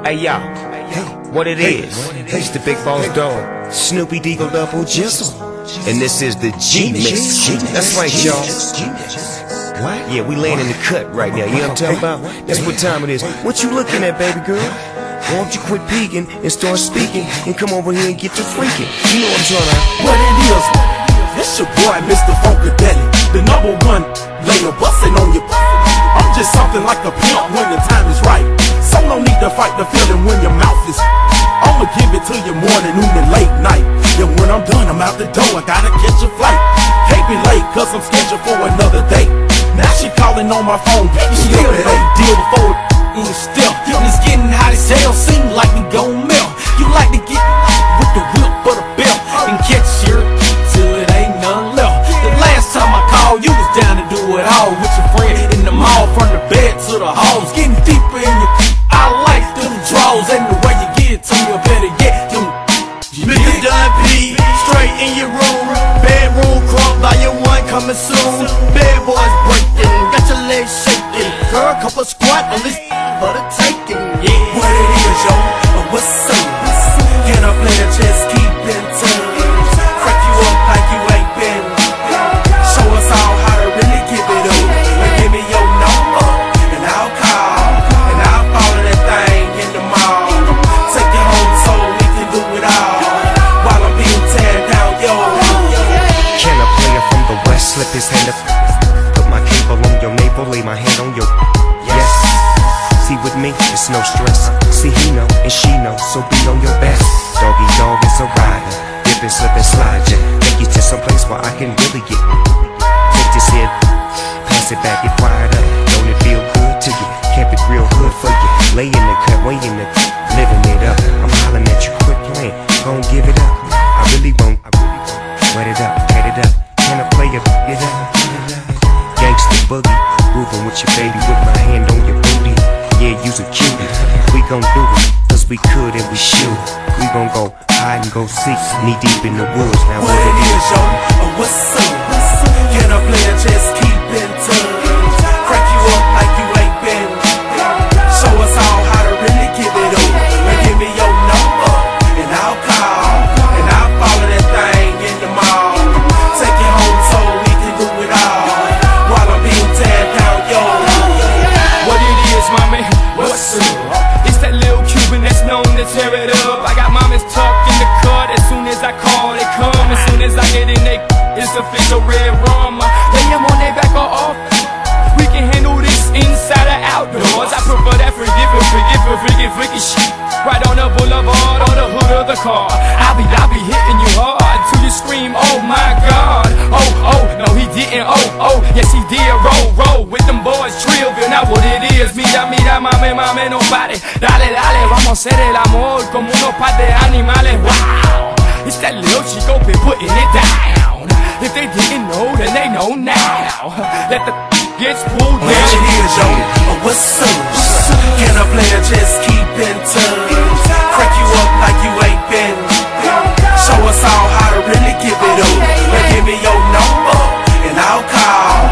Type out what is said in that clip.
Hey y'all, what it is? It's the Big Boss Dog, Snoopy Deagle Double Jizzle, and this is the G-Mix. That's right, y'all. What? Yeah, we laying in the cut right now. You know what I'm talking about? That's what time it is. What you looking at, baby girl? Why don't you quit peeking and start speaking and come over here and get to freaking? You know what I'm trying to. What it is? It's your boy, Mr. Funkadelic, the #1 layer bustin' on your. I'm just something like a pimp when the time is right. So no need to fight the feeling when your mouth is. I'ma give it to you morning, noon, and late night. And when I'm done, I'm out the door, I gotta catch a flight. Can't be late, cause I'm scheduled for another date. Now she calling on my phone, still it ain't deal before it still. It's getting hot as hell, seem like we gon' melt. You like to get with the whip for the belt and catch your till it ain't none left. The last time I called, you was down to do it all with your friend in the mall, from the bed to the halls, getting deeper in your. I like them draws and the way you get it to me, or better yet, them. Mr. Don P, straight in your room, bedroom crunk by your one coming soon. Bad boys breaking, got your legs shaking, girl, couple squat on this for the taking. Yeah. What it is, yo? What's up? Can I play a chess? Keep in touch. Crack you up like you ain't been. Show us all how to really give it up. Now give me your number and I'll call, and I'll follow that thing in the mall. Take you home so we can do it all while I'm being teared down, yo. Can a player from the west slip his hand up? Put my cable on your navel, lay my hand on your. Yes. See, with me, it's no stress. See, he know and she know, so be on your best. Doggy dog is a rider, dip and slip and slide ya. Take you to some place where I can really get. Take this head, pass it back, get quiet up. Don't it feel good to you? Kept it real good for you. Lay in the cut, way in the living it up. I'm hollering at you, quit playing, gon' give it up. I really won't. Wet it up, cut it up. Can I play it? Get up. Gangsta boogie, grooving with your baby with my hand on your booty. Yeah, you's a cutie. We gon' do it, cause we could and we should. We gon' go hide and go seek, knee deep in the woods. Now what it is, yo? What's up? Can I play a chess? Keep in touch. Crack you up like you ain't been. Show us all how to really give it up. Now give me your number and I'll call, and I'll follow that thing in the mall. Take you home so we can do it all while I'm being teared down, yo. What it is, mommy? What's up? It's that little Cuban that's known to tear it up. I got mamas talking the cut as soon as I call, they come. As soon as I get in, it's official red rum. Lay them on their back or off. We can handle this inside or outdoors. I prefer that freaky shit right on the boulevard or the hood of the car. I'll be hitting you hard till you scream, oh my God. Oh, no he didn't, oh, yes he did. Roll with them boys, Trillville. Now what it is, mira, mame, nobody. Dale, vamos a hacer el amor como unos par de animales. Wow, it's that little Chico been putting it down. If they didn't know, then they know now. Let the gets pulled down. What it is, yo? What's up? Can I play a chess? Keep in touch. Crack you up like you ain't been. Show us all how to really give it up. Now give me your number and I'll call,